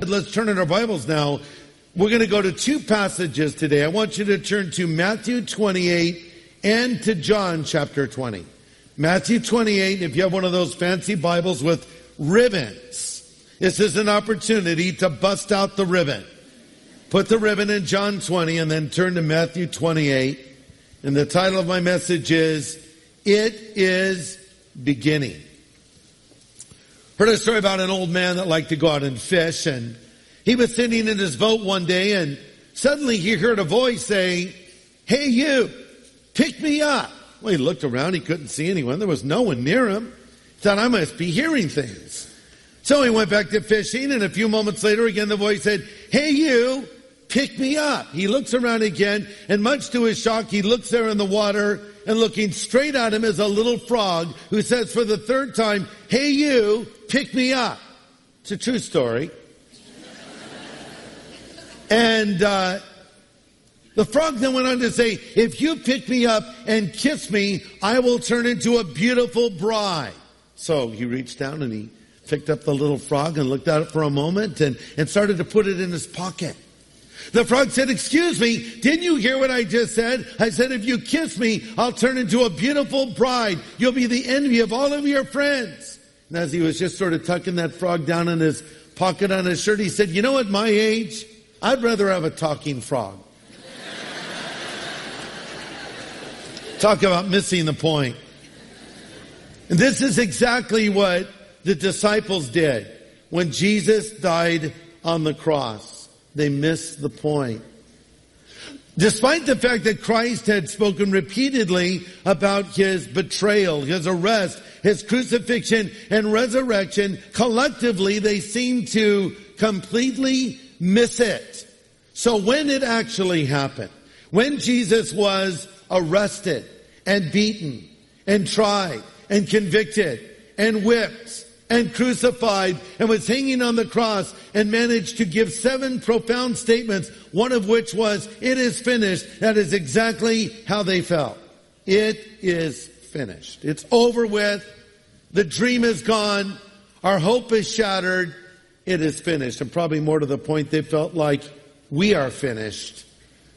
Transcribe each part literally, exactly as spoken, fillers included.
Let's turn in our Bibles now. We're going to go to two passages today. I want you to turn to Matthew twenty-eight and to John chapter twenty. Matthew twenty-eight, if you have one of those fancy Bibles with ribbons, this is an opportunity to bust out the ribbon. Put the ribbon in John twenty and then turn to Matthew twenty-eight. And the title of my message is, It is Beginning. Heard a story about an old man that liked to go out and fish, and he was sitting in his boat one day, and suddenly he heard a voice say, "Hey you, pick me up." Well, he looked around, he couldn't see anyone, there was no one near him. He thought, I must be hearing things. So he went back to fishing, and a few moments later again the voice said, "Hey you, pick me up." He looks around again, and much to his shock, he looks there in the water, and looking straight at him is a little frog who says for the third time, "Hey you, pick me up." It's a true story. And uh, the frog then went on to say, "If you pick me up and kiss me, I will turn into a beautiful bride." So he reached down and he picked up the little frog and looked at it for a moment and, and started to put it in his pocket. The frog said, "Excuse me, didn't you hear what I just said? I said, if you kiss me, I'll turn into a beautiful bride. You'll be the envy of all of your friends." And as he was just sort of tucking that frog down in his pocket on his shirt, he said, "You know, at my age, I'd rather have a talking frog." Talk about missing the point. And this is exactly what the disciples did when Jesus died on the cross. They missed the point. Despite the fact that Christ had spoken repeatedly about his betrayal, his arrest, his crucifixion, and resurrection, collectively they seemed to completely miss it. So when it actually happened, when Jesus was arrested and beaten and tried and convicted and whipped and crucified and was hanging on the cross and managed to give seven profound statements, one of which was, "It is finished." That is exactly how they felt. It is finished. It's over with. The dream is gone. Our hope is shattered. It is finished. And probably more to the point, they felt like we are finished.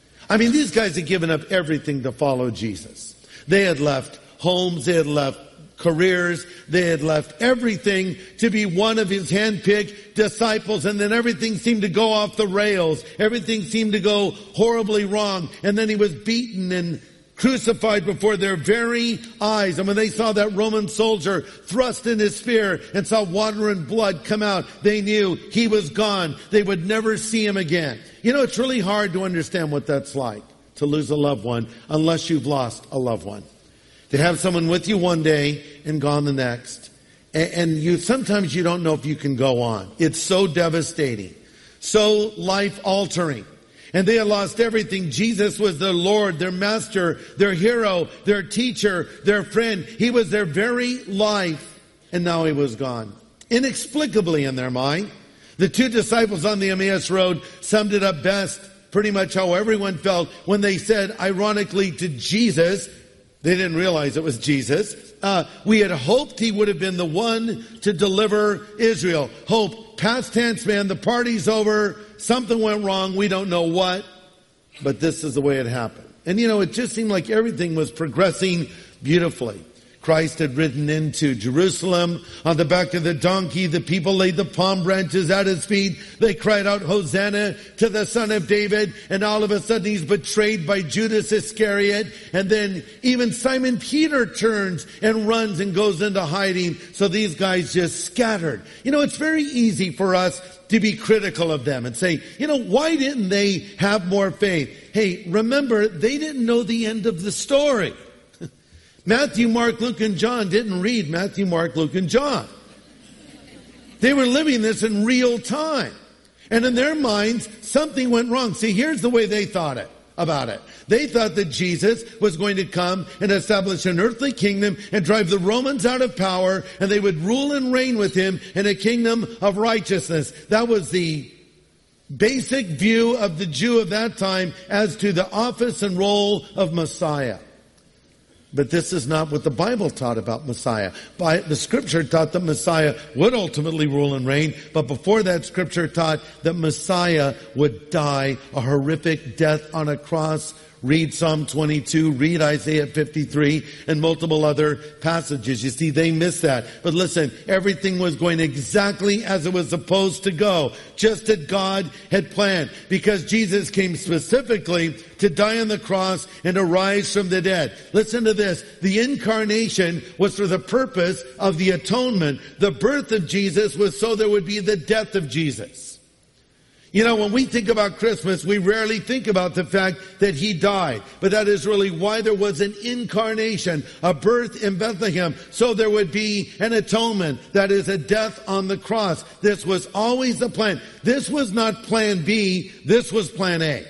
I mean, these guys had given up everything to follow Jesus. They had left homes. They had left careers. They had left everything to be one of his handpicked disciples, and then everything seemed to go off the rails. Everything seemed to go horribly wrong. And then he was beaten and crucified before their very eyes. And when they saw that Roman soldier thrust in his spear and saw water and blood come out, they knew he was gone. They would never see him again. You know, it's really hard to understand what that's like, to lose a loved one, unless you've lost a loved one. To have someone with you one day and gone the next. And you sometimes you don't know if you can go on. It's so devastating. So life-altering. And they had lost everything. Jesus was their Lord, their master, their hero, their teacher, their friend. He was their very life. And now he was gone. Inexplicably in their mind. The two disciples on the Emmaus Road summed it up best, pretty much how everyone felt when they said, ironically, to Jesus, they didn't realize it was Jesus. Uh, we had hoped he would have been the one to deliver Israel. Hope, past tense, man, the party's over. Something went wrong. We don't know what. But this is the way it happened. And you know, it just seemed like everything was progressing beautifully. Christ had ridden into Jerusalem on the back of the donkey. The people laid the palm branches at his feet. They cried out, "Hosanna to the Son of David." And all of a sudden he's betrayed by Judas Iscariot. And then even Simon Peter turns and runs and goes into hiding. So these guys just scattered. You know, it's very easy for us to be critical of them and say, you know, why didn't they have more faith? Hey, remember, they didn't know the end of the story. Matthew, Mark, Luke, and John didn't read Matthew, Mark, Luke, and John. They were living this in real time. And in their minds, something went wrong. See, here's the way they thought it about it. They thought that Jesus was going to come and establish an earthly kingdom and drive the Romans out of power, and they would rule and reign with him in a kingdom of righteousness. That was the basic view of the Jew of that time as to the office and role of Messiah. But this is not what the Bible taught about Messiah. By, the Scripture taught that Messiah would ultimately rule and reign, but before that, Scripture taught that Messiah would die a horrific death on a cross. Read Psalm twenty-two, read Isaiah fifty-three, and multiple other passages. You see, they missed that. But listen, everything was going exactly as it was supposed to go, just as God had planned, because Jesus came specifically to die on the cross and to rise from the dead. Listen to this. The incarnation was for the purpose of the atonement. The birth of Jesus was so there would be the death of Jesus. You know, when we think about Christmas, we rarely think about the fact that he died. But that is really why there was an incarnation, a birth in Bethlehem. So there would be an atonement, that is a death on the cross. This was always the plan. This was not plan B, this was plan A.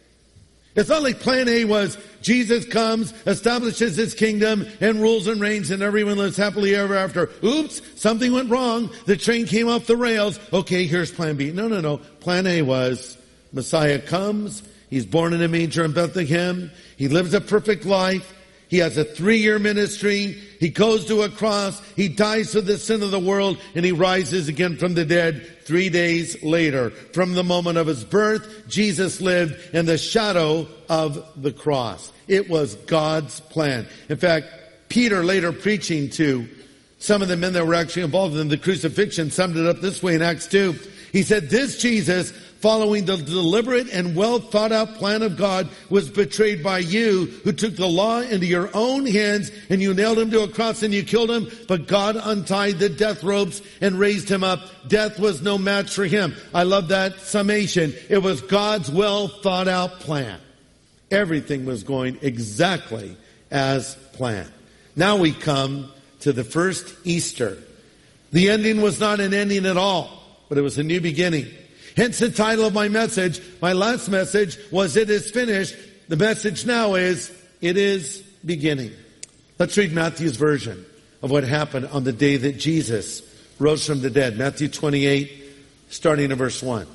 It's not like plan A was Jesus comes, establishes his kingdom, and rules and reigns, and everyone lives happily ever after. Oops, something went wrong. The train came off the rails. Okay, here's plan B. No, no, no. Plan A was Messiah comes. He's born in a manger in Bethlehem. He lives a perfect life. He has a three-year ministry. He goes to a cross. He dies for the sin of the world, and he rises again from the dead three days later. From the moment of his birth, Jesus lived in the shadow of the cross. It was God's plan. In fact, Peter, later preaching to some of the men that were actually involved in the crucifixion, summed it up this way in Acts two. He said, this Jesus, following the deliberate and well thought out plan of God, was betrayed by you, who took the law into your own hands, and you nailed him to a cross and you killed him. But God untied the death ropes and raised him up. Death was no match for him. I love that summation. It was God's well thought out plan. Everything was going exactly as planned. Now we come to the first Easter. The ending was not an ending at all, but it was a new beginning. Hence the title of my message. My last message was, it is finished. The message now is, it is beginning. Let's read Matthew's version of what happened on the day that Jesus rose from the dead. Matthew twenty-eight, starting at verse one.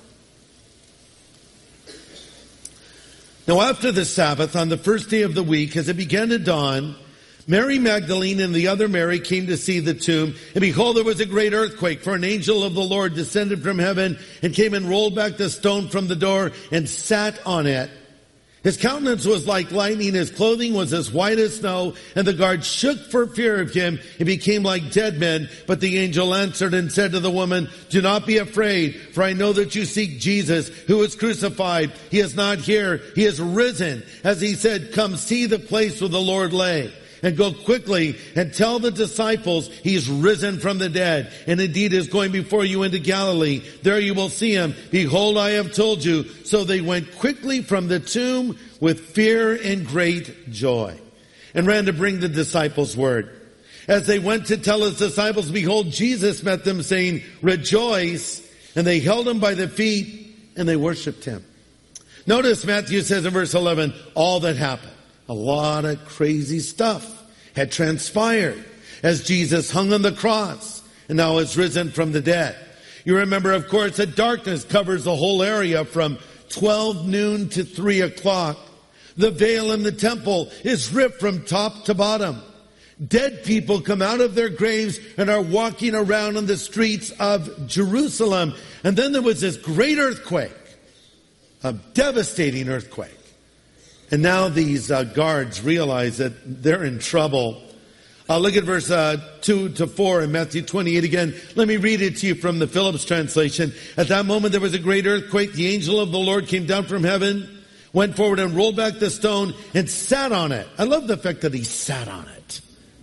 Now after the Sabbath, on the first day of the week, as it began to dawn, Mary Magdalene and the other Mary came to see the tomb, and behold, there was a great earthquake, for an angel of the Lord descended from heaven and came and rolled back the stone from the door and sat on it. His countenance was like lightning, his clothing was as white as snow, and the guards shook for fear of him and became like dead men. But the angel answered and said to the woman, do not be afraid, for I know that you seek Jesus, who was crucified. He is not here, he is risen. As he said, come see the place where the Lord lay. And go quickly and tell the disciples he's risen from the dead, and indeed is going before you into Galilee. There you will see him. Behold, I have told you. So they went quickly from the tomb with fear and great joy, and ran to bring the disciples word. As they went to tell his disciples, behold, Jesus met them, saying, rejoice. And they held him by the feet, and they worshipped him. Notice Matthew says in verse eleven, all that happened. A lot of crazy stuff had transpired as Jesus hung on the cross and now is risen from the dead. You remember, of course, that darkness covers the whole area from twelve noon to three o'clock. The veil in the temple is ripped from top to bottom. Dead people come out of their graves and are walking around on the streets of Jerusalem. And then there was this great earthquake, a devastating earthquake. And now these uh, guards realize that they're in trouble. Uh, look at verse uh, two to four in Matthew twenty-eight again. Let me read it to you from the Phillips translation. At that moment there was a great earthquake. The angel of the Lord came down from heaven, went forward and rolled back the stone and sat on it. I love the fact that he sat on it.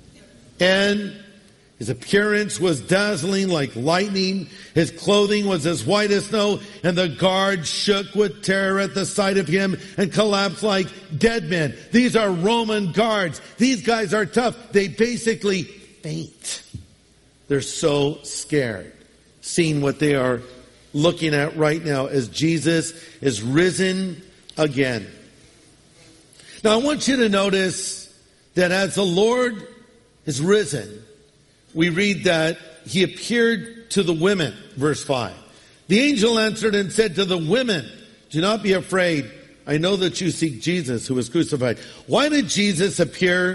And his appearance was dazzling like lightning. His clothing was as white as snow, and the guards shook with terror at the sight of him and collapsed like dead men. These are Roman guards. These guys are tough. They basically faint. They're so scared, seeing what they are looking at right now as Jesus is risen again. Now I want you to notice that as the Lord is risen, we read that he appeared to the women, verse five. The angel answered and said to the women, do not be afraid. I know that you seek Jesus who was crucified. Why did Jesus appear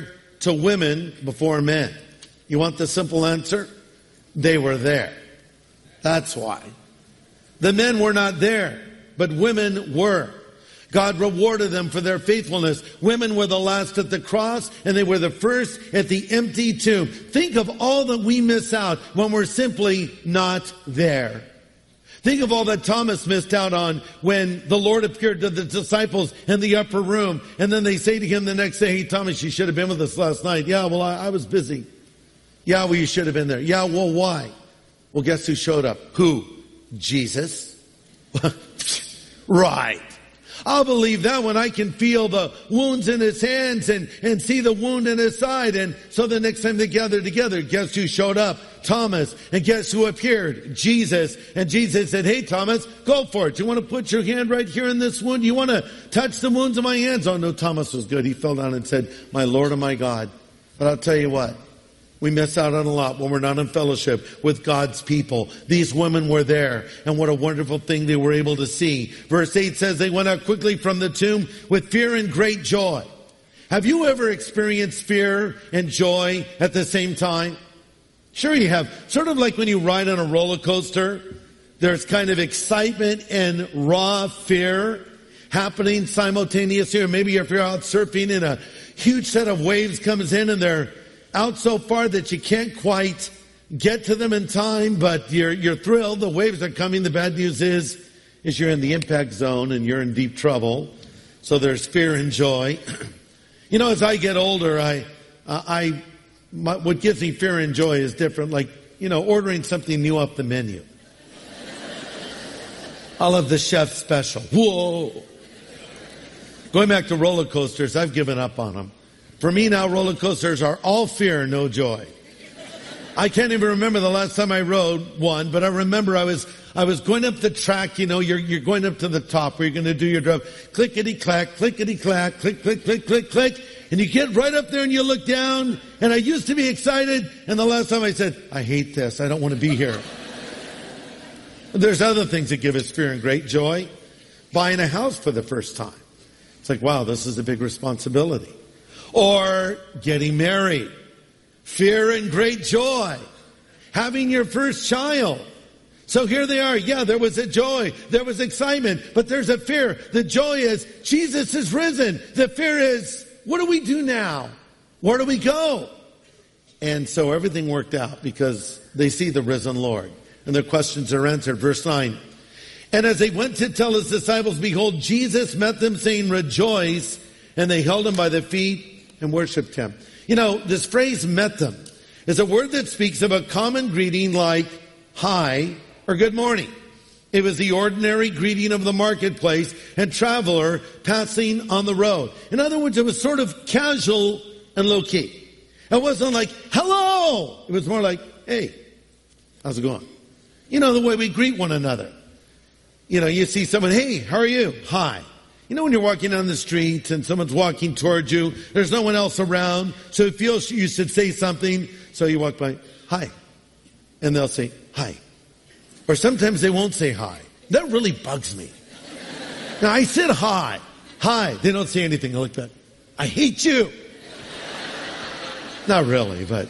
to women before men? You want the simple answer? They were there. That's why. The men were not there, but women were. God rewarded them for their faithfulness. Women were the last at the cross, and they were the first at the empty tomb. Think of all that we miss out when we're simply not there. Think of all that Thomas missed out on when the Lord appeared to the disciples in the upper room, and then they say to him the next day, hey, Thomas, you should have been with us last night. Yeah, well, I, I was busy. Yeah, well, you should have been there. Yeah, well, why? Well, guess who showed up? Who? Jesus. Right. I'll believe that when I can feel the wounds in his hands and, and see the wound in his side. And so the next time they gathered together, guess who showed up? Thomas. And guess who appeared? Jesus. And Jesus said, hey, Thomas, go for it. You want to put your hand right here in this wound? You want to touch the wounds of my hands? Oh, no, Thomas was good. He fell down and said, my Lord and my God. But I'll tell you what. We miss out on a lot when we're not in fellowship with God's people. These women were there, and what a wonderful thing they were able to see. Verse eight says they went out quickly from the tomb with fear and great joy. Have you ever experienced fear and joy at the same time? Sure you have. Sort of like when you ride on a roller coaster. There's kind of excitement and raw fear happening simultaneously. Or maybe if you're out surfing and a huge set of waves comes in and they're out so far that you can't quite get to them in time, but you're you're thrilled. The waves are coming. The bad news is, is you're in the impact zone and you're in deep trouble. So there's fear and joy. You know, as I get older, I, uh, I, my, what gives me fear and joy is different. Like, you know, ordering something new off the menu. I'll have the chef special. Whoa! Going back to roller coasters, I've given up on them. For me now, roller coasters are all fear, no joy. I can't even remember the last time I rode one, but I remember I was I was going up the track. You know, you're you're going up to the top where you're going to do your drive. Clickety clack, clickety clack, click click click click click, and you get right up there and you look down. And I used to be excited, and the last time I said, I hate this. I don't want to be here. There's other things that give us fear and great joy. Buying a house for the first time. It's like, wow, this is a big responsibility. Or getting married. Fear and great joy. Having your first child. So here they are. Yeah, there was a joy. There was excitement. But there's a fear. The joy is, Jesus is risen. The fear is, what do we do now? Where do we go? And so everything worked out because they see the risen Lord. And their questions are answered. Verse nine. And as they went to tell his disciples, behold, Jesus met them saying, rejoice. And they held him by the feet and worshipped him. You know, this phrase met them is a word that speaks of a common greeting like hi or good morning. It was the ordinary greeting of the marketplace and traveler passing on the road. In other words, it was sort of casual and low-key. It wasn't like, hello! It was more like, hey, how's it going? You know, the way we greet one another. You know, you see someone, hey, how are you? Hi. You know when you're walking down the street and someone's walking towards you, there's no one else around, so it feels you should say something, so you walk by, hi. And they'll say, hi. Or sometimes they won't say hi. That really bugs me. Now I said hi. Hi. They don't say anything. I look back. I hate you. Not really, but.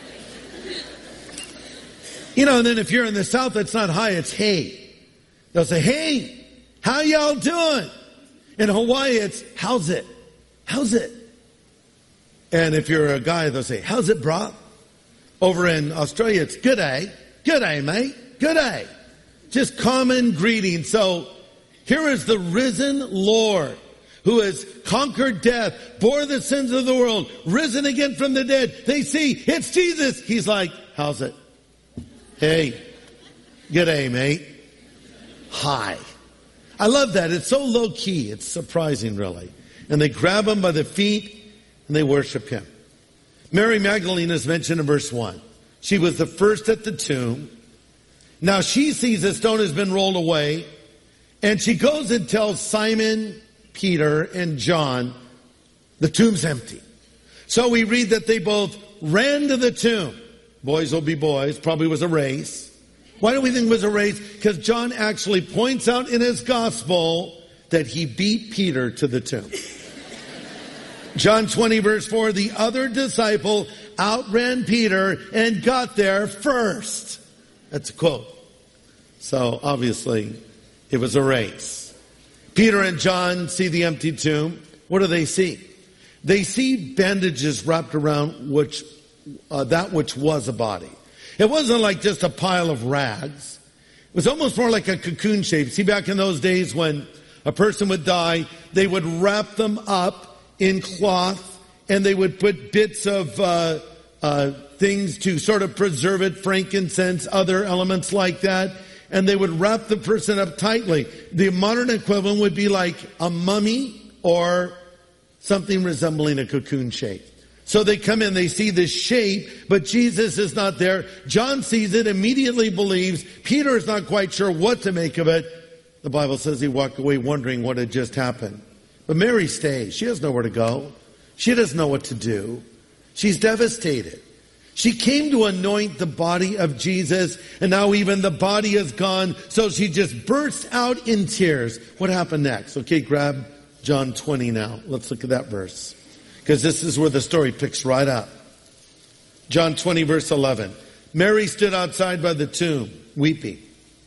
You know, and then if you're in the South, it's not hi, it's hey. They'll say, hey, how y'all doing? In Hawaii, it's, how's it? How's it? And if you're a guy, they'll say, how's it, brah? Over in Australia, it's good day. Good day, mate. Good day. Just common greeting. So here is the risen Lord who has conquered death, bore the sins of the world, risen again from the dead. They see, it's Jesus. He's like, how's it? Hey, good day, mate. Hi. I love that. It's so low key. It's surprising, really. And they grab him by the feet and they worship him. Mary Magdalene is mentioned in verse one. She was the first at the tomb. Now she sees the stone has been rolled away, and she goes and tells Simon, Peter, and John, the tomb's empty. So we read that they both ran to the tomb. Boys will be boys. Probably was a race. Why do we think it was a race? Because John actually points out in his gospel that he beat Peter to the tomb. John twenty verse four, the other disciple outran Peter and got there first. That's a quote. So obviously it was a race. Peter and John see the empty tomb. What do they see? They see bandages wrapped around which uh, that which was a body. It wasn't like just a pile of rags. It was almost more like a cocoon shape. See, back in those days when a person would die, they would wrap them up in cloth and they would put bits of uh, uh, things to sort of preserve it, frankincense, other elements like that, and they would wrap the person up tightly. The modern equivalent would be like a mummy or something resembling a cocoon shape. So they come in, they see this shape, but Jesus is not there. John sees it, immediately believes. Peter is not quite sure what to make of it. The Bible says he walked away wondering what had just happened. But Mary stays. She doesn't know where to go. She doesn't know what to do. She's devastated. She came to anoint the body of Jesus, and now even the body is gone, so she just bursts out in tears. What happened next? Okay, grab John twenty now. Let's look at that verse, because this is where the story picks right up. John twenty verse eleven. Mary stood outside by the tomb, weeping.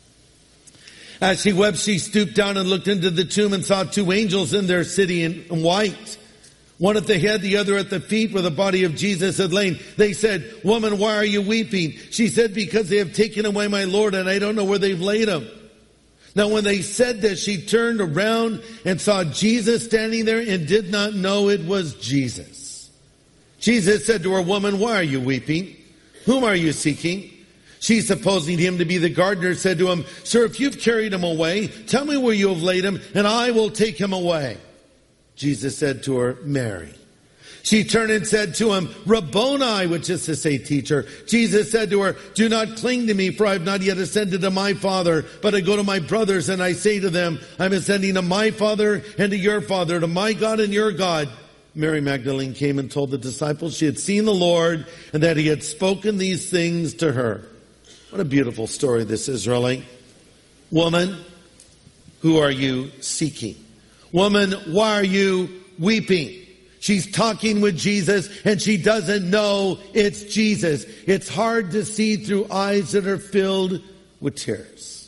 As she wept, she stooped down and looked into the tomb and saw two angels in there sitting in white. One at the head, the other at the feet where the body of Jesus had lain. They said, "Woman, why are you weeping?" She said, "Because they have taken away my Lord and I don't know where they've laid him." Now when they said this, she turned around and saw Jesus standing there and did not know it was Jesus. Jesus said to her, "Woman, why are you weeping? Whom are you seeking?" She, supposing him to be the gardener, said to him, "Sir, if you've carried him away, tell me where you have laid him and I will take him away." Jesus said to her, "Mary." She turned and said to him, "Rabboni," which is to say, teacher. Jesus said to her, "Do not cling to me, for I have not yet ascended to my Father, but I go to my brothers and I say to them, I'm ascending to my Father and to your Father, to my God and your God." Mary Magdalene came and told the disciples she had seen the Lord and that he had spoken these things to her. What a beautiful story this is, really. Woman, who are you seeking? Woman, why are you weeping? She's talking with Jesus and she doesn't know it's Jesus. It's hard to see through eyes that are filled with tears.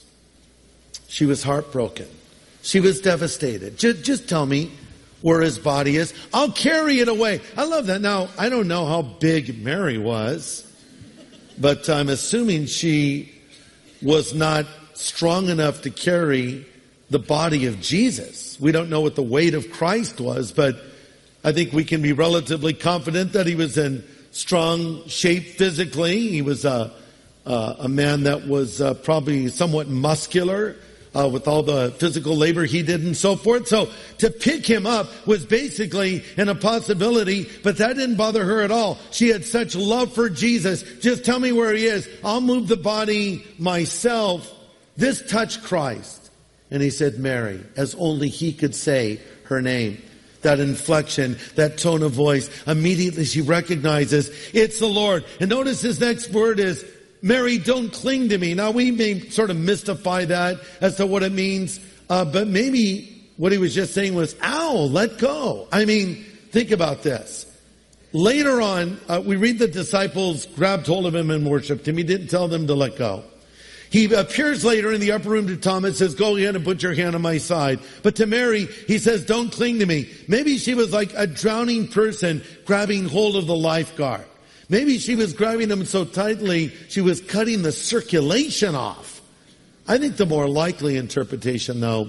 She was heartbroken. She was devastated. Just, just tell me where his body is. I'll carry it away. I love that. Now, I don't know how big Mary was, but I'm assuming she was not strong enough to carry the body of Jesus. We don't know what the weight of Christ was, but I think we can be relatively confident that he was in strong shape physically. He was a, uh, a man that was uh, probably somewhat muscular uh, with all the physical labor he did and so forth. So to pick him up was basically an impossibility, but that didn't bother her at all. She had such love for Jesus. Just tell me where he is. I'll move the body myself. This touched Christ. And he said, "Mary," as only he could say her name. That inflection, that tone of voice, immediately she recognizes it's the Lord. And notice his next word is, "Mary, don't cling to me." Now we may sort of mystify that as to what it means, uh, but maybe what he was just saying was, ow, let go. I mean, think about this. Later on, uh, we read the disciples grabbed hold of him and worshiped him. He didn't tell them to let go. He appears later in the upper room to Thomas, says, "Go ahead and put your hand on my side." But to Mary, he says, "Don't cling to me." Maybe she was like a drowning person grabbing hold of the lifeguard. Maybe she was grabbing him so tightly, she was cutting the circulation off. I think the more likely interpretation, though,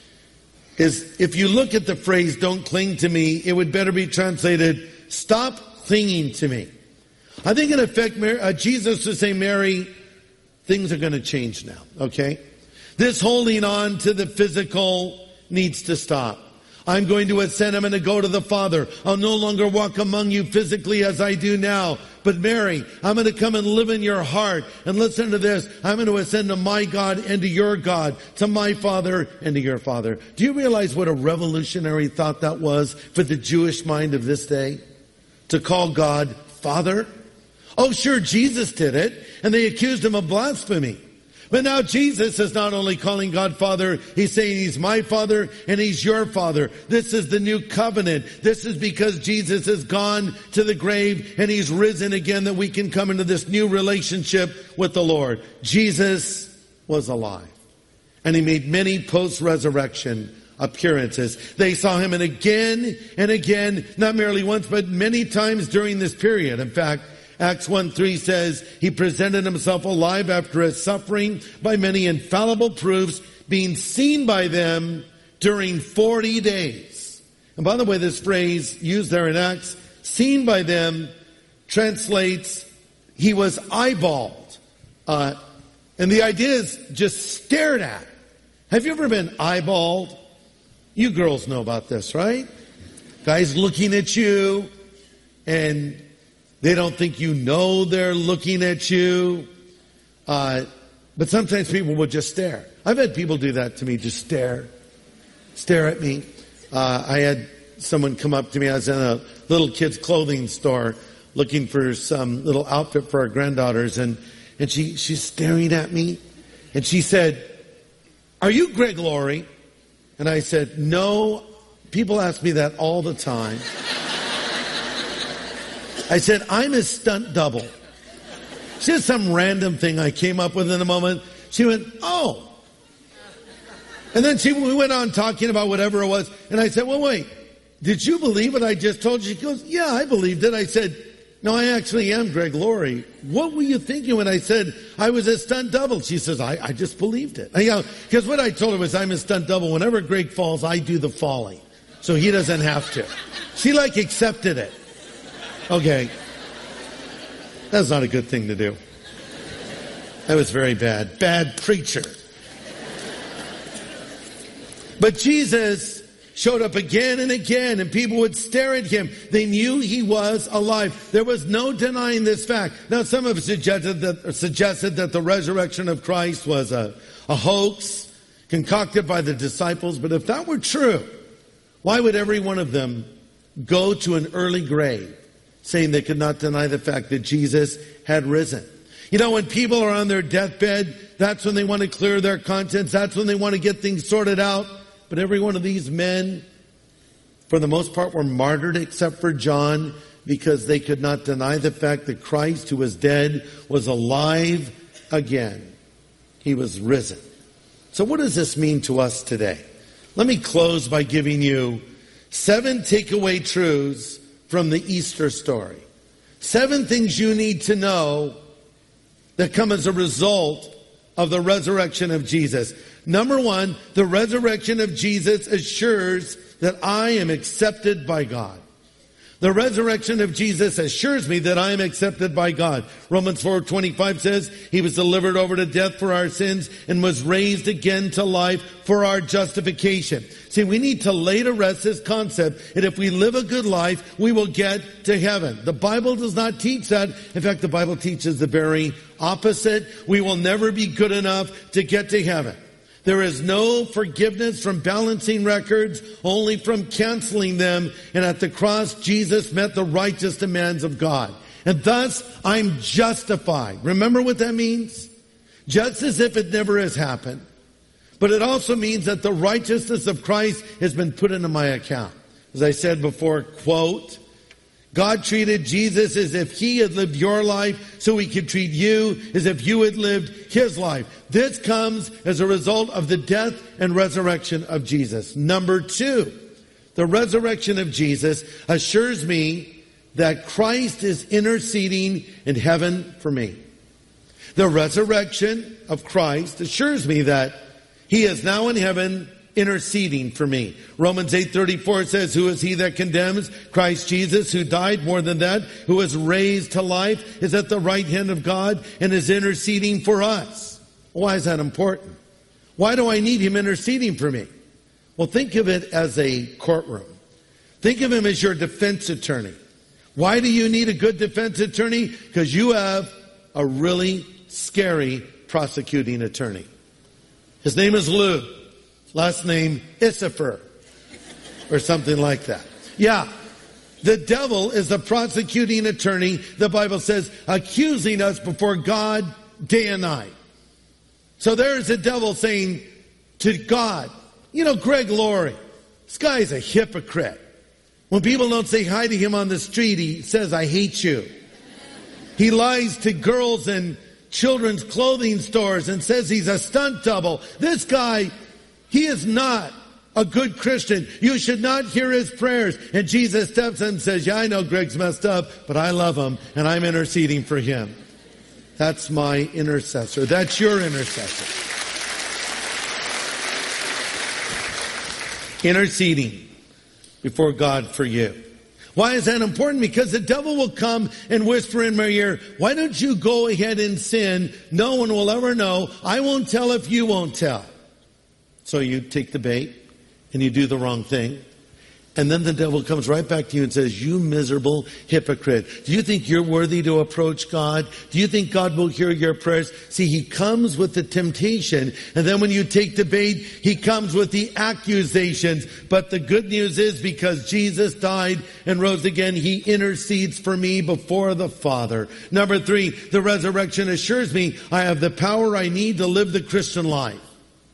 is if you look at the phrase, "Don't cling to me," it would better be translated, "Stop clinging to me." I think in effect, Mary, uh, Jesus was saying, "Mary, things are going to change now, okay? This holding on to the physical needs to stop. I'm going to ascend. I'm going to go to the Father. I'll no longer walk among you physically as I do now. But Mary, I'm going to come and live in your heart. And listen to this. I'm going to ascend to my God and to your God, to my Father and to your Father. Do you realize what a revolutionary thought that was for the Jewish mind of this day? To call God Father? Oh, sure, Jesus did it, and they accused him of blasphemy. But now Jesus is not only calling God Father, he's saying he's my Father and he's your Father. This is the new covenant. This is because Jesus has gone to the grave and he's risen again that we can come into this new relationship with the Lord. Jesus was alive. And he made many post-resurrection appearances. They saw him and again and again, not merely once, but many times during this period. In fact, Acts one three says, he presented himself alive after his suffering by many infallible proofs, being seen by them during forty days. And by the way, this phrase used there in Acts, seen by them, translates, he was eyeballed. Uh, and the idea is just stared at. Have you ever been eyeballed? You girls know about this, right? Guys looking at you and they don't think you know they're looking at you. Uh, but sometimes people will just stare. I've had people do that to me, just stare. Stare at me. Uh, I had someone come up to me. I was in a little kid's clothing store looking for some little outfit for our granddaughters. And, and she, she's staring at me. And she said, "Are you Greg Laurie?" And I said, "No." People ask me that all the time. I said, "I'm his stunt double." She had some random thing I came up with in a moment. She went, "Oh." And then she we went on talking about whatever it was. And I said, "Well, wait, did you believe what I just told you?" She goes, "Yeah, I believed it." I said, "No, I actually am Greg Laurie. What were you thinking when I said I was a stunt double?" She says, I, I just believed it. Because what I told her was I'm a stunt double. Whenever Greg falls, I do the falling. So he doesn't have to. She like accepted it. Okay. That's not a good thing to do. That was very bad. Bad preacher. But Jesus showed up again and again, and people would stare at him. They knew he was alive. There was no denying this fact. Now, some have suggested that, suggested that the resurrection of Christ was a, a hoax concocted by the disciples. But if that were true, why would every one of them go to an early grave saying they could not deny the fact that Jesus had risen? You know, when people are on their deathbed, that's when they want to clear their conscience. That's when they want to get things sorted out. But every one of these men, for the most part, were martyred except for John because they could not deny the fact that Christ, who was dead, was alive again. He was risen. So what does this mean to us today? Let me close by giving you seven takeaway truths from the Easter story. Seven things you need to know that come as a result of the resurrection of Jesus. Number one, the resurrection of Jesus assures that I am accepted by God. The resurrection of Jesus assures me that I am accepted by God. Romans four twenty-five says, he was delivered over to death for our sins and was raised again to life for our justification. See, we need to lay to rest this concept that if we live a good life, we will get to heaven. The Bible does not teach that. In fact, the Bible teaches the very opposite. We will never be good enough to get to heaven. There is no forgiveness from balancing records, only from canceling them. And at the cross, Jesus met the righteous demands of God. And thus, I'm justified. Remember what that means? Just as if it never has happened. But it also means that the righteousness of Christ has been put into my account. As I said before, quote, God treated Jesus as if he had lived your life, so he could treat you as if you had lived his life. This comes as a result of the death and resurrection of Jesus. Number two, the resurrection of Jesus assures me that Christ is interceding in heaven for me. The resurrection of Christ assures me that he is now in heaven interceding for me. Romans eight thirty-four says, who is he that condemns? Christ Jesus, who died, more than that, who was raised to life, is at the right hand of God and is interceding for us. Why is that important? Why do I need him interceding for me? Well, think of it as a courtroom. Think of him as your defense attorney. Why do you need a good defense attorney? Because you have a really scary prosecuting attorney. His name is Lou. Last name Issachar, or something like that. Yeah, the devil is the prosecuting attorney, the Bible says, accusing us before God day and night. So there's the devil saying to God, you know, Greg Laurie, this guy's a hypocrite. When people don't say hi to him on the street, he says, I hate you. He lies to girls in children's clothing stores and says he's a stunt double. This guy, he is not a good Christian. You should not hear his prayers. And Jesus steps in and says, yeah, I know Greg's messed up, but I love him and I'm interceding for him. That's my intercessor. That's your intercessor. Interceding before God for you. Why is that important? Because the devil will come and whisper in my ear, why don't you go ahead and sin? No one will ever know. I won't tell if you won't tell. So you take the bait and you do the wrong thing. And then the devil comes right back to you and says, you miserable hypocrite. Do you think you're worthy to approach God? Do you think God will hear your prayers? See, he comes with the temptation. And then when you take the bait, he comes with the accusations. But the good news is because Jesus died and rose again, he intercedes for me before the Father. Number three, the resurrection assures me I have the power I need to live the Christian life.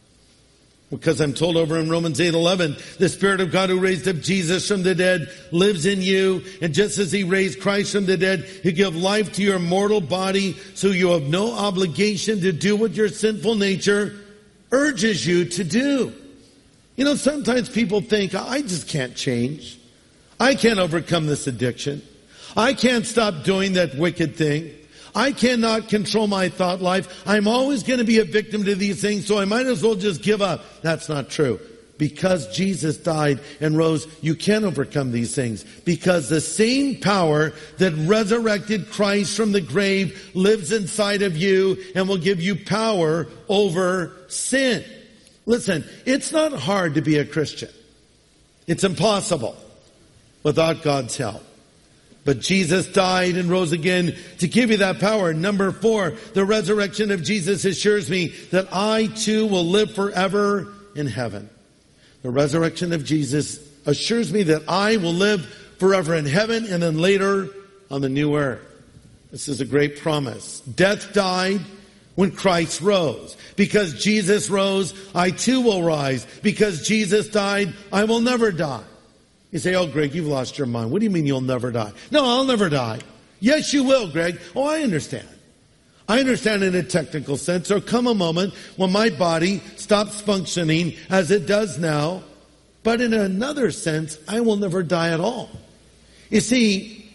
Because I'm told over in Romans eight eleven, the Spirit of God who raised up Jesus from the dead lives in you. And just as he raised Christ from the dead, he give life to your mortal body, so you have no obligation to do what your sinful nature urges you to do. You know, sometimes people think, I just can't change. I can't overcome this addiction. I can't stop doing that wicked thing. I cannot control my thought life. I'm always going to be a victim to these things, so I might as well just give up. That's not true. Because Jesus died and rose, you can overcome these things. Because the same power that resurrected Christ from the grave lives inside of you and will give you power over sin. Listen, it's not hard to be a Christian. It's impossible without God's help. But Jesus died and rose again to give you that power. Number four, the resurrection of Jesus assures me that I too will live forever in heaven. The resurrection of Jesus assures me that I will live forever in heaven and then later on the new earth. This is a great promise. Death died when Christ rose. Because Jesus rose, I too will rise. Because Jesus died, I will never die. You say, oh, Greg, you've lost your mind. What do you mean you'll never die? No, I'll never die. Yes, you will, Greg. Oh, I understand. I understand in a technical sense. There'll come a moment when my body stops functioning as it does now. But in another sense, I will never die at all. You see,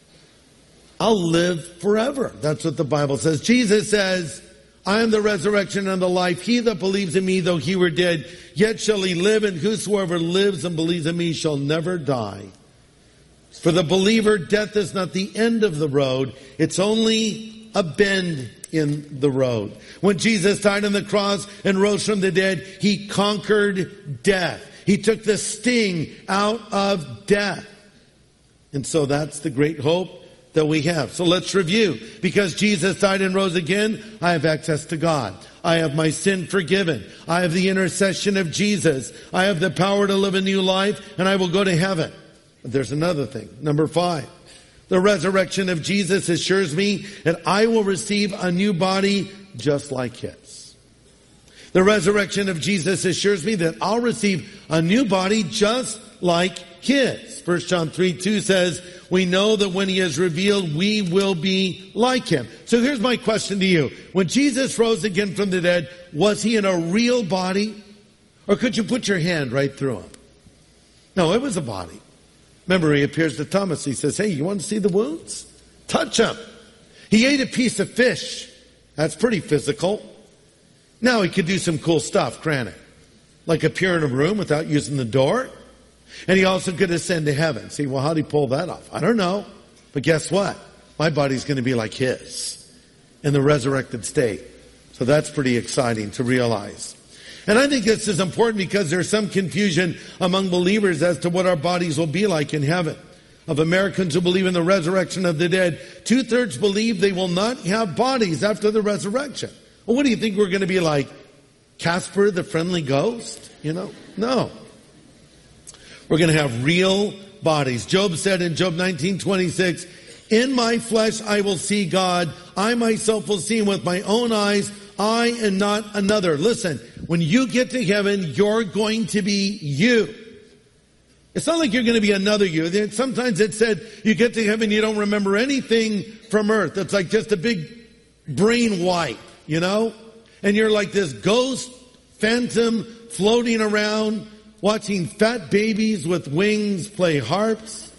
I'll live forever. That's what the Bible says. Jesus says, I am the resurrection and the life. He that believes in me, though he were dead, yet shall he live, and whosoever lives and believes in me shall never die. For the believer, death is not the end of the road. It's only a bend in the road. When Jesus died on the cross and rose from the dead, he conquered death. He took the sting out of death. And so that's the great hope that we have. So let's review. Because Jesus died and rose again, I have access to God. I have my sin forgiven. I have the intercession of Jesus. I have the power to live a new life, and I will go to heaven. But there's another thing. Number five. The resurrection of Jesus assures me that I will receive a new body just like his. The resurrection of Jesus assures me that I'll receive a new body just like his. First John three two says, we know that when he is revealed, we will be like him. So here's my question to you. When Jesus rose again from the dead, was he in a real body? Or could you put your hand right through him? No, it was a body. Remember, he appears to Thomas. He says, hey, you want to see the wounds? Touch him. He ate a piece of fish. That's pretty physical. Now he could do some cool stuff, granted. Like appear in a room without using the door. And he also could ascend to heaven. See, well, how did he pull that off? I don't know. But guess what? My body's going to be like his in the resurrected state. So that's pretty exciting to realize. And I think this is important because there's some confusion among believers as to what our bodies will be like in heaven. Of Americans who believe in the resurrection of the dead, two-thirds believe they will not have bodies after the resurrection. Well, what do you think we're going to be like? Casper the Friendly Ghost? You know? No. We're going to have real bodies. Job said in Job nineteen twenty-six, in my flesh I will see God. I myself will see him with my own eyes. I and not another. Listen, when you get to heaven, you're going to be you. It's not like you're going to be another you. Sometimes it said you get to heaven, you don't remember anything from earth. It's like just a big brain wipe, you know? And you're like this ghost phantom floating around, watching fat babies with wings play harps.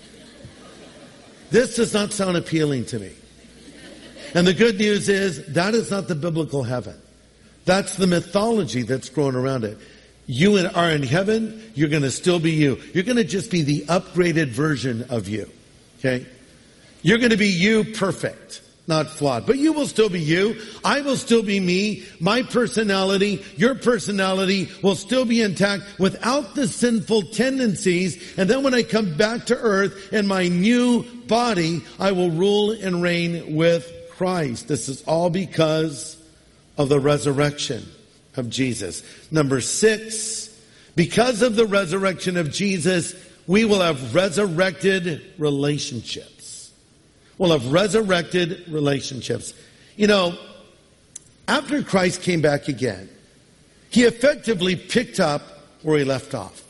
This does not sound appealing to me. And the good news is that is not the biblical heaven. That's the mythology that's grown around it. You are in heaven, you're going to still be you. You're going to just be the upgraded version of you. Okay? You're going to be you perfect, not flawed. But you will still be you. I will still be me. My personality, your personality will still be intact without the sinful tendencies. And then when I come back to earth in my new body, I will rule and reign with Christ. This is all because of the resurrection of Jesus. Number six, because of the resurrection of Jesus, we will have resurrected relationships. We'll have resurrected relationships. You know, after Christ came back again, he effectively picked up where he left off.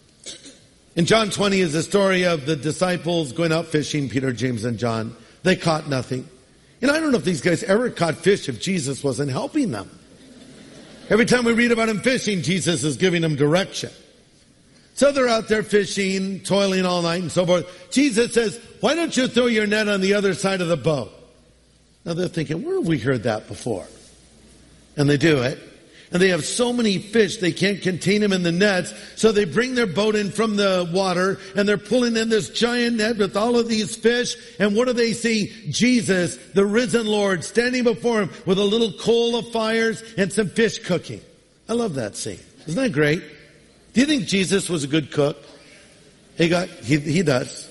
In John twenty is the story of the disciples going out fishing, Peter, James, and John. They caught nothing. And I don't know if these guys ever caught fish if Jesus wasn't helping them. Every time we read about him fishing, Jesus is giving them direction. So they're out there fishing, toiling all night and so forth. Jesus says, why don't you throw your net on the other side of the boat? Now they're thinking, where have we heard that before? And they do it. And they have so many fish, they can't contain them in the nets. So they bring their boat in from the water, and they're pulling in this giant net with all of these fish. And what do they see? Jesus, the risen Lord, standing before him with a little coal of fires and some fish cooking. I love that scene. Isn't that great? Do you think Jesus was a good cook? He got, he, he does.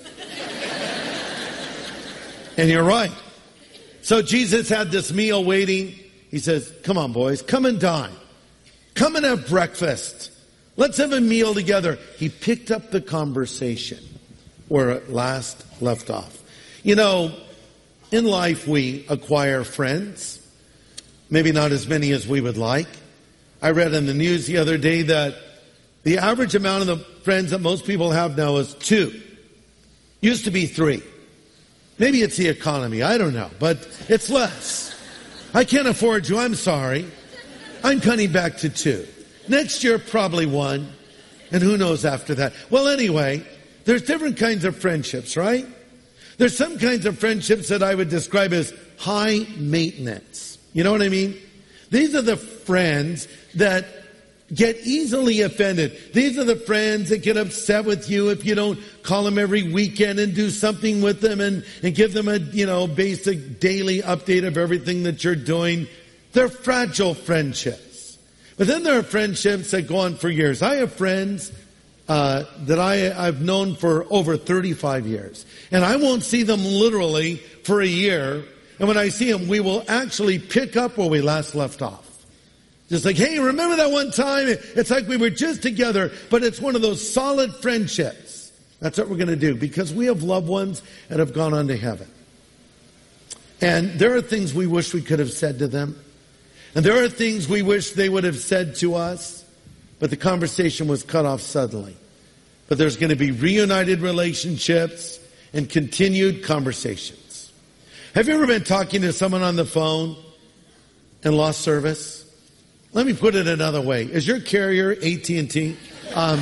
And you're right. So Jesus had this meal waiting. He says, come on, boys, come and dine. Come and have breakfast. Let's have a meal together. He picked up the conversation where it last left off. You know, in life we acquire friends. Maybe not as many as we would like. I read in the news the other day that the average amount of the friends that most people have now is two. Used to be three. Maybe it's the economy. I don't know. But it's less. I can't afford you. I'm sorry. I'm cutting back to two. Next year, probably one. And who knows after that? Well, anyway, there's different kinds of friendships, right? There's some kinds of friendships that I would describe as high maintenance. You know what I mean? These are the friends that get easily offended. These are the friends that get upset with you if you don't call them every weekend and do something with them and, and give them a, you know, basic daily update of everything that you're doing. They're fragile friendships. But then there are friendships that go on for years. I have friends uh, that I, I've known for over thirty-five years. And I won't see them literally for a year. And when I see them, we will actually pick up where we last left off. Just like, hey, remember that one time? It's like we were just together, but it's one of those solid friendships. That's what we're going to do because we have loved ones that have gone on to heaven. And there are things we wish we could have said to them. And there are things we wish they would have said to us, but the conversation was cut off suddenly. But there's going to be reunited relationships and continued conversations. Have you ever been talking to someone on the phone and lost service? Let me put it another way. Is your carrier A T and T? Um,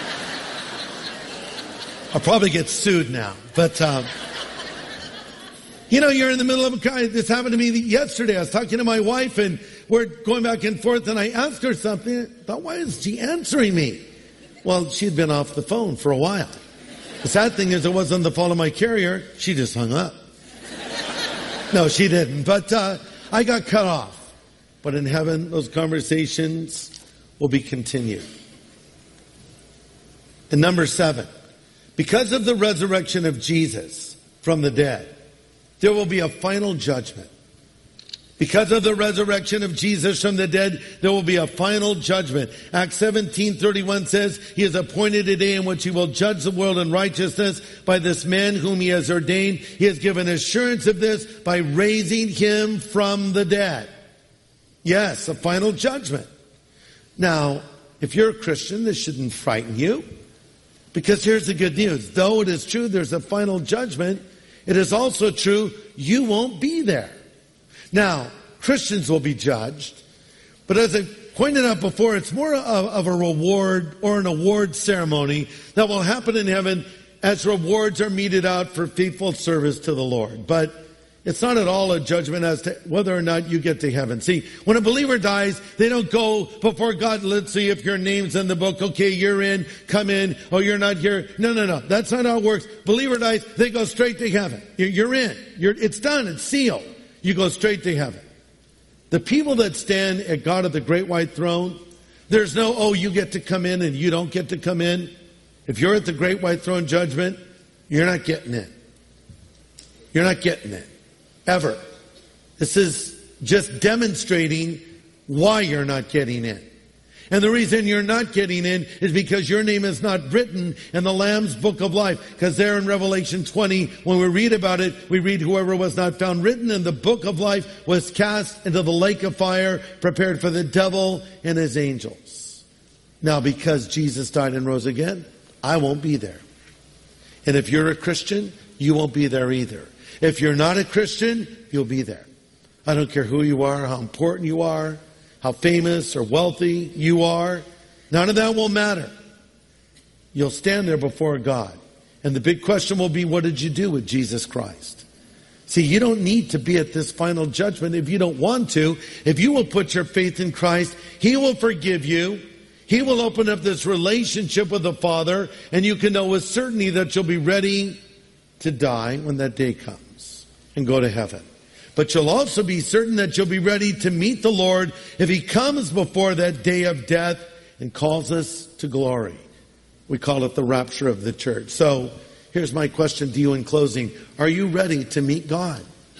I'll probably get sued now. But, um, you know, you're in the middle of a kind. This happened to me yesterday. I was talking to my wife and we're going back and forth and I asked her something. I thought, why is she answering me? Well, she'd been off the phone for a while. The sad thing is it wasn't the fault of my carrier. She just hung up. No, she didn't. But uh, I got cut off. But in heaven, those conversations will be continued. And number seven, because of the resurrection of Jesus from the dead, there will be a final judgment. Because of the resurrection of Jesus from the dead, there will be a final judgment. Acts seventeen thirty-one says, He has appointed a day in which He will judge the world in righteousness by this man whom He has ordained. He has given assurance of this by raising Him from the dead. Yes, a final judgment. Now, if you're a Christian, this shouldn't frighten you. Because here's the good news. Though it is true there's a final judgment, it is also true you won't be there. Now, Christians will be judged. But as I pointed out before, it's more of, of a reward or an award ceremony that will happen in heaven as rewards are meted out for faithful service to the Lord. But it's not at all a judgment as to whether or not you get to heaven. See, when a believer dies, they don't go before God, let's see if your name's in the book. Okay, you're in, come in. Oh, you're not here. No, no, no. That's not how it works. Believer dies, they go straight to heaven. You're in. You're, it's done. It's sealed. You go straight to heaven. The people that stand at God at the great white throne, there's no, oh, you get to come in and you don't get to come in. If you're at the great white throne judgment, you're not getting in. You're not getting in. Ever. This is just demonstrating why you're not getting in. And the reason you're not getting in is because your name is not written in the Lamb's book of life. Because there in Revelation twenty, when we read about it, we read whoever was not found written in the book of life was cast into the lake of fire, prepared for the devil and his angels. Now, because Jesus died and rose again, I won't be there. And if you're a Christian, you won't be there either. If you're not a Christian, you'll be there. I don't care who you are, how important you are, how famous or wealthy you are. None of that will matter. You'll stand there before God. And the big question will be, what did you do with Jesus Christ? See, you don't need to be at this final judgment if you don't want to. If you will put your faith in Christ, He will forgive you. He will open up this relationship with the Father, and you can know with certainty that you'll be ready to die when that day comes and go to heaven. But you'll also be certain that you'll be ready to meet the Lord if He comes before that day of death and calls us to glory. We call it the rapture of the church. So here's my question to you in closing. Are you ready to meet God?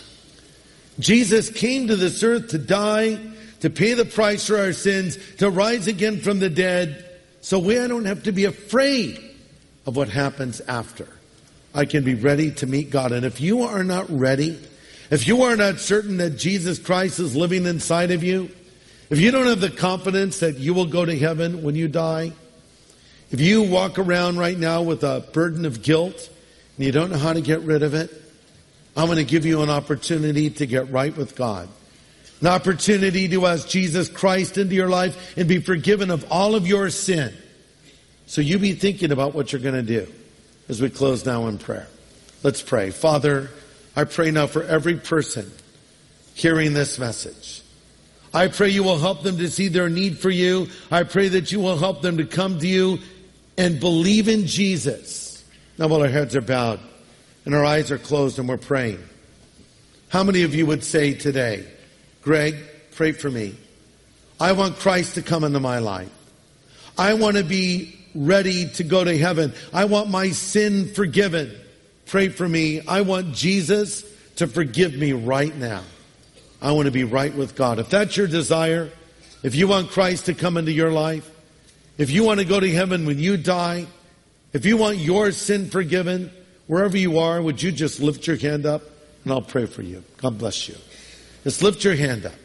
Jesus came to this earth to die, to pay the price for our sins, to rise again from the dead, so we don't have to be afraid of what happens after. I can be ready to meet God. And if you are not ready, if you are not certain that Jesus Christ is living inside of you, if you don't have the confidence that you will go to heaven when you die, if you walk around right now with a burden of guilt and you don't know how to get rid of it, I'm going to give you an opportunity to get right with God. An opportunity to ask Jesus Christ into your life and be forgiven of all of your sin. So you be thinking about what you're going to do as we close now in prayer. Let's pray. Father, I pray now for every person hearing this message. I pray you will help them to see their need for you. I pray that you will help them to come to you and believe in Jesus. Now while our heads are bowed and our eyes are closed and we're praying, how many of you would say today, Greg, pray for me. I want Christ to come into my life. I want to be ready to go to heaven. I want my sin forgiven. Pray for me. I want Jesus to forgive me right now. I want to be right with God. If that's your desire, if you want Christ to come into your life, if you want to go to heaven when you die, if you want your sin forgiven, wherever you are, would you just lift your hand up and I'll pray for you. God bless you. Just lift your hand up.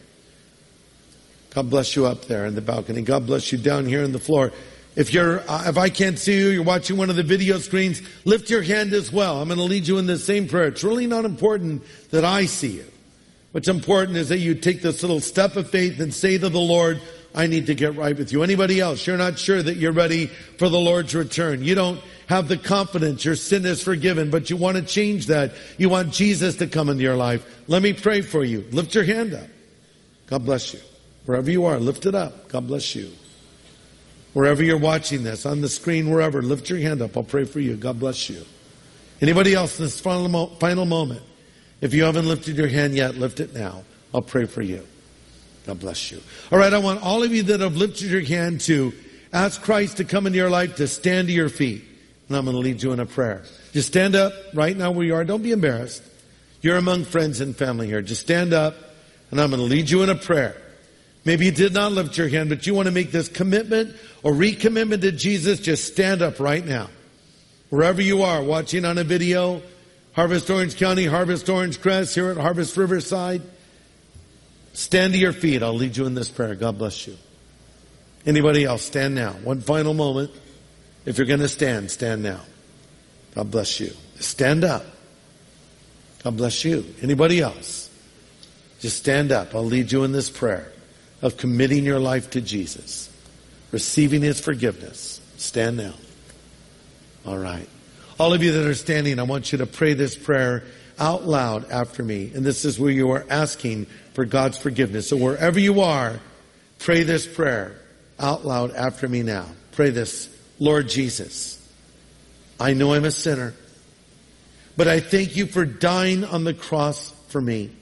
God bless you up there in the balcony. God bless you down here on the floor. If you're, uh, if I can't see you, you're watching one of the video screens, lift your hand as well. I'm going to lead you in the same prayer. It's really not important that I see you. What's important is that you take this little step of faith and say to the Lord, I need to get right with you. Anybody else, you're not sure that you're ready for the Lord's return. You don't have the confidence your sin is forgiven, but you want to change that. You want Jesus to come into your life. Let me pray for you. Lift your hand up. God bless you. Wherever you are, lift it up. God bless you. Wherever you're watching this, on the screen, wherever, lift your hand up. I'll pray for you. God bless you. Anybody else in this final, mo- final moment? If you haven't lifted your hand yet, lift it now. I'll pray for you. God bless you. All right, I want all of you that have lifted your hand to ask Christ to come into your life to stand to your feet. And I'm going to lead you in a prayer. Just stand up right now where you are. Don't be embarrassed. You're among friends and family here. Just stand up, and I'm going to lead you in a prayer. Maybe you did not lift your hand, but you want to make this commitment or recommitment to Jesus. Just stand up right now. Wherever you are, watching on a video, Harvest Orange County, Harvest Orange Crest, here at Harvest Riverside. Stand to your feet. I'll lead you in this prayer. God bless you. Anybody else? Stand now. One final moment. If you're going to stand, stand now. God bless you. Stand up. God bless you. Anybody else? Just stand up. I'll lead you in this prayer of committing your life to Jesus, receiving His forgiveness. Stand now. All right. All of you that are standing, I want you to pray this prayer out loud after me. And this is where you are asking for God's forgiveness. So wherever you are, pray this prayer out loud after me now. Pray this. Lord Jesus, I know I'm a sinner, but I thank you for dying on the cross for me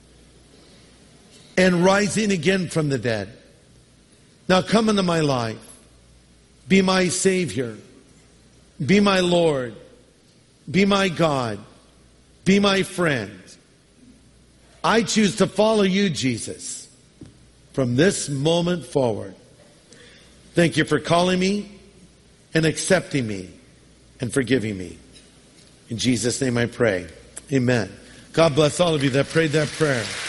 and rising again from the dead. Now come into my life. Be my Savior. Be my Lord. Be my God. Be my friend. I choose to follow you, Jesus, from this moment forward. Thank you for calling me and accepting me and forgiving me. In Jesus' name I pray. Amen. God bless all of you that prayed that prayer.